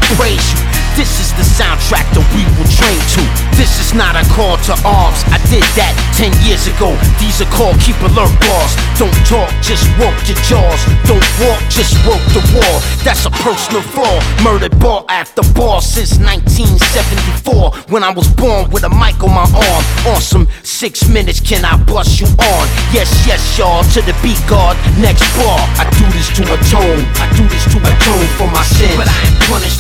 praise you. This is the soundtrack that we will train to. This is not a call to arms. I did that 10 years ago. These are called keep alert bars. Don't talk, just work your jaws. Don't walk, just work the wall. That's a personal flaw. Murdered ball after ball since 1974. When I was born with a mic on my arm. Awesome, 6 minutes, can I bust you on? Yes, yes, y'all, to the beat guard. Next bar, I do this to atone. I do this to atone for my sins. But I ain't punished.